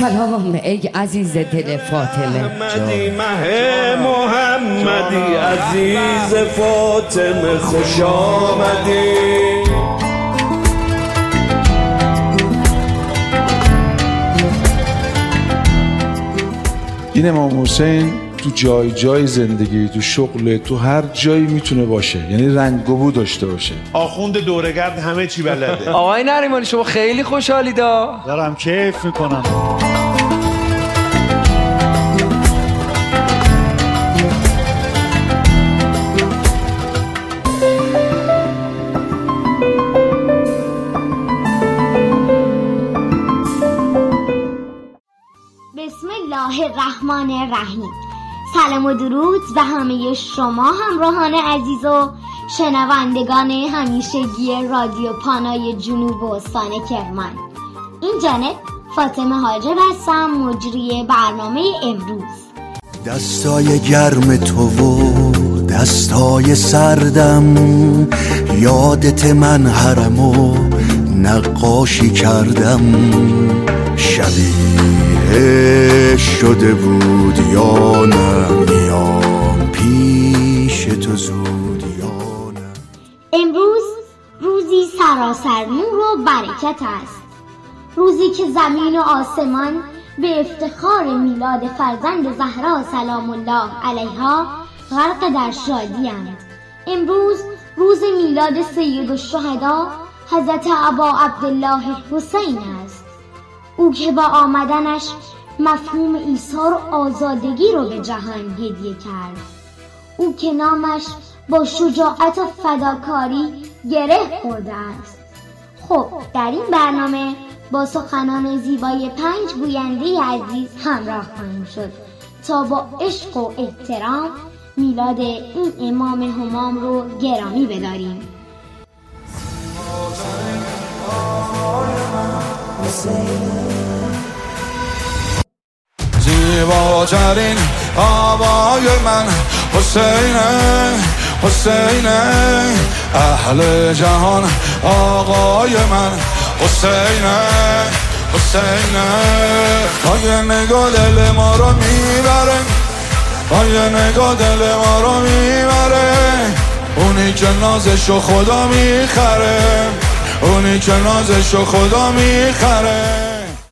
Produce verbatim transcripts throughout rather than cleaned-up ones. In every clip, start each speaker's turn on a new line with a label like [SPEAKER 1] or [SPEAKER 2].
[SPEAKER 1] سلام ای عزیز دل فاطمه
[SPEAKER 2] محمدی مه محمدی عزیز فاطمه خوش آمدی.
[SPEAKER 3] این امام حسین تو جای جای زندگی، تو شغل، تو هر جایی میتونه باشه، یعنی رنگ داشته باشه.
[SPEAKER 4] آخوند دورگرد همه چی بلده.
[SPEAKER 5] آقای نریمانی شما خیلی خوشحالیدا.
[SPEAKER 6] دارم کیف میکنم.
[SPEAKER 7] بسم الله الرحمن الرحیم. سلام و درود به همه شما همراهان عزیز و شنوندگان همیشگی رادیو پانای جنوب استان کرمان. این جانب فاطمه حاجب هستم، مجری برنامه امروز.
[SPEAKER 8] دستای گرم تو و دستای سردم، یادت من حرمو نقاشی کردم، شبیه شده بود یا نه، میام پیش تو زود یا نه.
[SPEAKER 7] امروز روزی سراسر نور و برکت است، روزی که زمین و آسمان به افتخار میلاد فرزند زهرا سلام الله علیها غرق در شادی‌اند. امروز روز میلاد سید الشهدا حضرت ابا عبدالله حسین است، او که با آمدنش مفهوم ایثار و آزادگی رو به جهان هدیه کرد، او که نامش با شجاعت و فداکاری گره خورده است. خب در این برنامه با سخنان زیبای پنج گوینده عزیز همراه خواهیم شد تا با عشق و احترام میلاد این امام همام رو گرامی بداریم.
[SPEAKER 9] زیباترین آوای من حسینه، حسینه اهل جهان آقای من حسینه، حسینه با یه نگاه دل ما رو میبره، با یه نگاه دل ما رو میبره، اونی که نازشو خدا میخره، اونی که نازشو خدا میخره.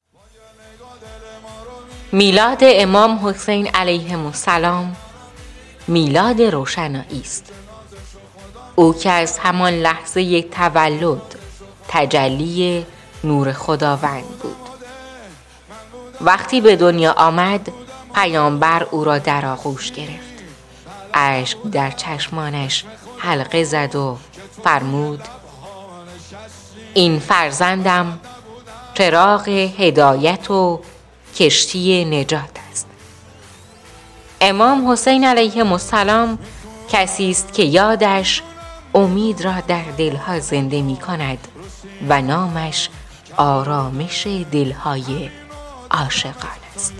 [SPEAKER 10] میلاد امام حسین علیه السلام میلاد روشنایی است. او که از همان لحظه تولد تجلی نور خداوند بود. وقتی به دنیا آمد پیامبر او را در آغوش گرفت، اشک در چشمانش حلقه زد و فرمود این فرزندم چراغ هدایت و کشتی نجات است. امام حسین علیه السلام کسی است که یادش امید را در دلها زنده می کند و نامش آرامش دلهای عاشقان است.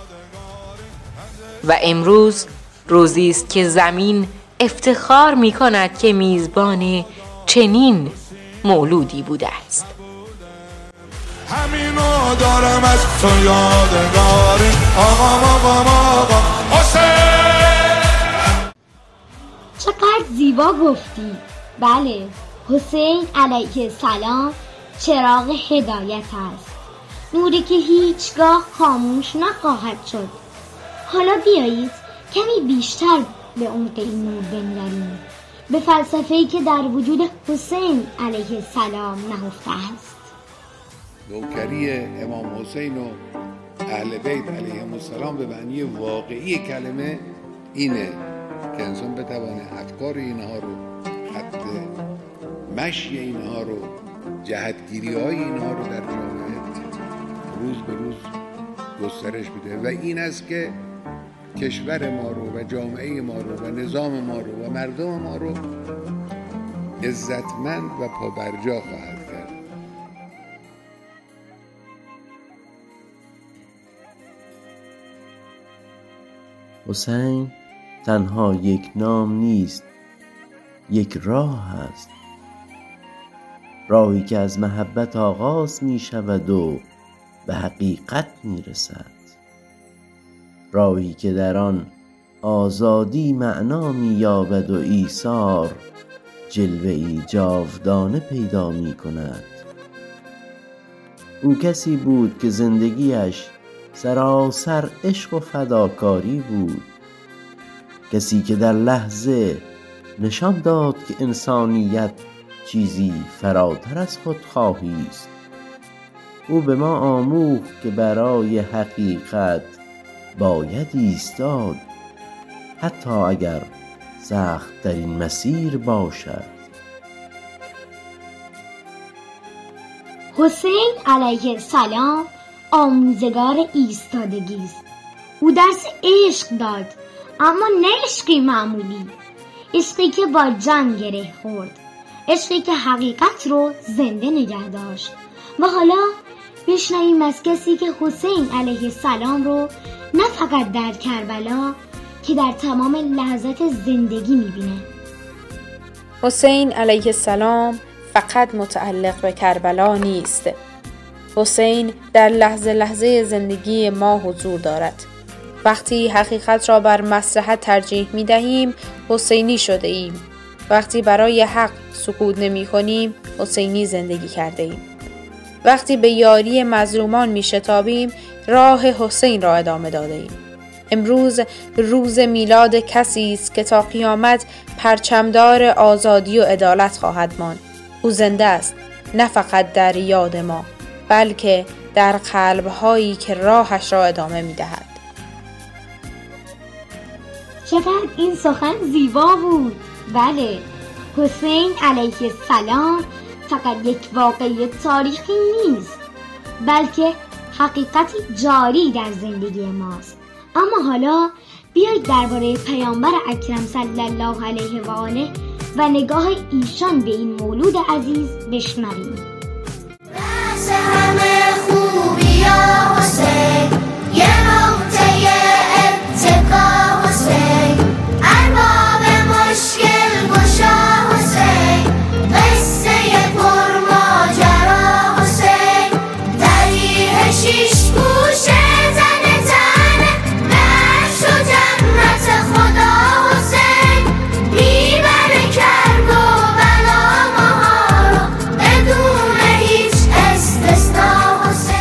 [SPEAKER 10] و امروز روزی است که زمین افتخار می کند که میزبان چنین مولودی بوده است.
[SPEAKER 9] همینو دارم از تو یادگاری آقا آقا آقا حسین.
[SPEAKER 7] چقدر زیبا گفتی. بله، حسین علیه السلام چراغ هدایت است، نوری که هیچگاه خاموش نخواهد شد. حالا بیایید کمی بیشتر به عمق این نور بنگریم، به فلسفه‌ای که در وجود حسین علیه السلام نهفته است.
[SPEAKER 11] نوکری امام حسین و اهل بیت علیهم السلام به معنی واقعی کلمه اینه که انسان بتوانه افکار اینها رو، خط مشی اینها رو، جهتگیری های اینها رو در جامعه روز به روز گسترش بده و این است که کشور ما رو و جامعه ما رو و نظام ما رو و مردم ما رو عزتمند و پابرجا خواهد کرد.
[SPEAKER 12] حسین تنها یک نام نیست، یک راه است، راهی که از محبت آغاز می شود و به حقیقت میرسد. راهی که در آن آزادی معنا می‌یابد و ایثار جلوه‌ای جاودانه پیدا می‌کند. او کسی بود که زندگیش سراسر عشق و فداکاری بود، کسی که در لحظه نشان داد که انسانیت چیزی فراتر از خودخواهی است. او به ما آموخت که برای حقیقت باید ایستاد، حتی اگر سخت در این مسیر باشد.
[SPEAKER 7] حسین علیه السلام آموزگار ایستادگی است. او درس عشق داد، اما نه عشقی معمولی، عشقی که با جان گره خورد، عشقی که حقیقت رو زنده نگه داشت. و حالا بشنویم از کسی که حسین علیه السلام رو نه فقط در کربلا که در تمام لحظات زندگی میبینه.
[SPEAKER 6] حسین علیه السلام فقط متعلق به کربلا نیست. حسین در لحظه لحظه زندگی ما حضور دارد. وقتی حقیقت را بر مصلحت ترجیح می دهیم، حسینی شده ایم. وقتی برای حق سکوت نمی کنیم، حسینی زندگی کرده ایم. وقتی به یاری مظلومان می شتابیم، راه حسین را ادامه داده ایم. امروز روز میلاد کسی است که تا قیامت پرچمدار آزادی و عدالت خواهد ماند. او زنده است، نه فقط در یاد ما، بلکه در قلب‌هایی که راهش را ادامه می‌دهد.
[SPEAKER 7] چقدر این سخن زیبا بود. بله، حسین علیه السلام فقط یک واقعیت تاریخی نیست، بلکه حقیقتی جاری در زندگی ماست. اما حالا بیایید درباره پیامبر اکرم صلی الله علیه و آله و نگاه ایشان به این مولود عزیز بشنویم.
[SPEAKER 13] رأس همه خوبی یا حسین، یه نقطه اتکا حسین، ارباب مشکل گشا حسین، قصه پر ماجرا حسین، دریح شیش گوشه زن تنه، بخش و جنت خدا حسین، میبره کرد و بلا ماها رو بدون هیچ استثنا حسین.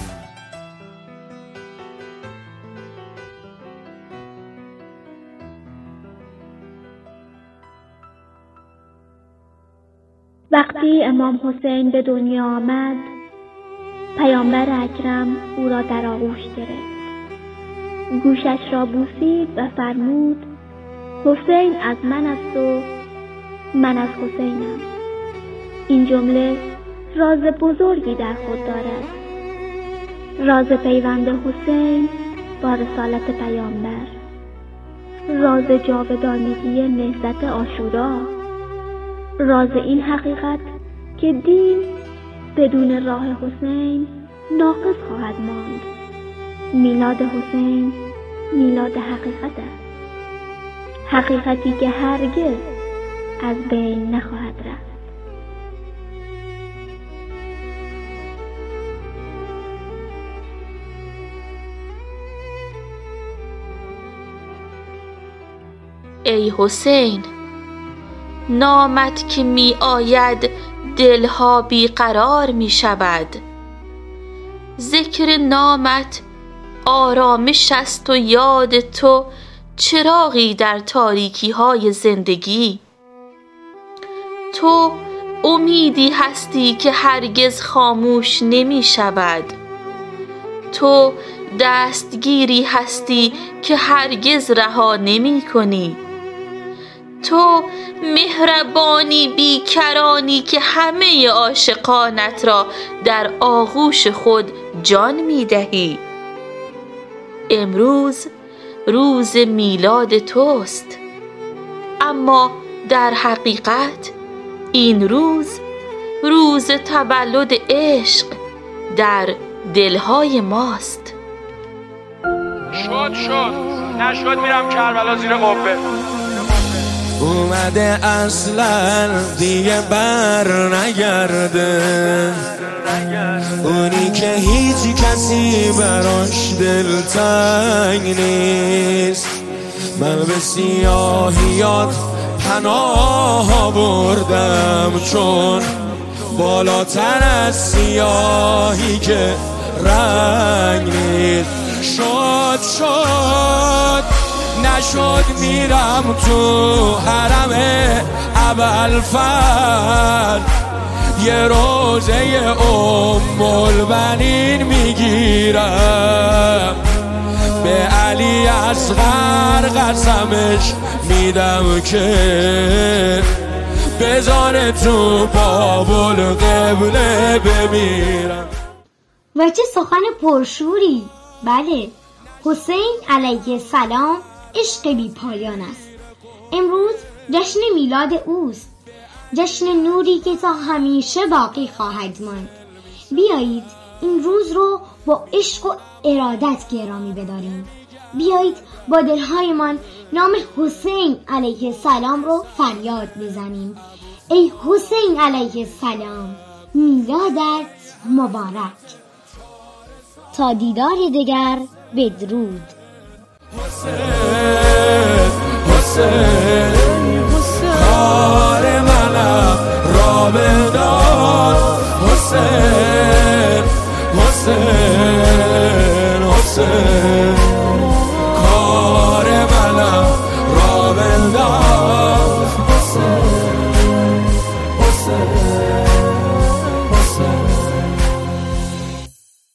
[SPEAKER 14] وقتی امام حسین به دنیا آمد، پیامبر اکرم او را در آغوش گرفت، گوشش را بوسید و فرمود: حسین از من است و من از حسینم. این جمله راز بزرگی در خود دارد، راز پیوند حسین با رسالت پیامبر، راز جاودانگی نهضت عاشورا، راز این حقیقت که دین بدون راه حسین ناقص خواهد ماند. میلاد حسین میلاد حقیقت است، حقیقتی که هرگز از بین نخواهد رفت.
[SPEAKER 15] ای حسین، نامت که می آید دلها بیقرار می شود. ذکر نامت آرامش است و یاد تو چراغی در تاریکی های زندگی. تو امیدی هستی که هرگز خاموش نمی شود. تو دستگیری هستی که هرگز رها نمی کنی. تو مهربانی بیکرانی که همه عاشقانت را در آغوش خود جان می دهی. امروز روز میلاد توست، اما در حقیقت این روز روز تولد عشق در دلهای ماست.
[SPEAKER 5] شد شد نشد میرم کربلا زیر قبه.
[SPEAKER 9] اومده اصلا دیگه بر نگرده، اونی که هیچ کسی براش دلتنگ نیست. من به سیاهیات پناه بردم چون بالاتر از سیاهی که رنگ نیست. شد شد نشد میرم تو حرم ابوالفضل، یه روزه ام البنین میگیرم، به علی اصغر قسمش میدم که بذاره تو بابل قبله بمیرم.
[SPEAKER 7] و چه سخن پرشوری! بله، حسین علیه السلام عشق بی پایان است. امروز جشن میلاد اوست، جشن نوری که تا همیشه باقی خواهد ماند. بیایید این روز رو با عشق و ارادت گرامی بداریم. بیایید با دلهایمان نام حسین علیه السلام رو فریاد بزنیم. ای حسین علیه السلام، میلادت مبارک. تا دیدار دگر، بدرود.
[SPEAKER 9] حسین حسین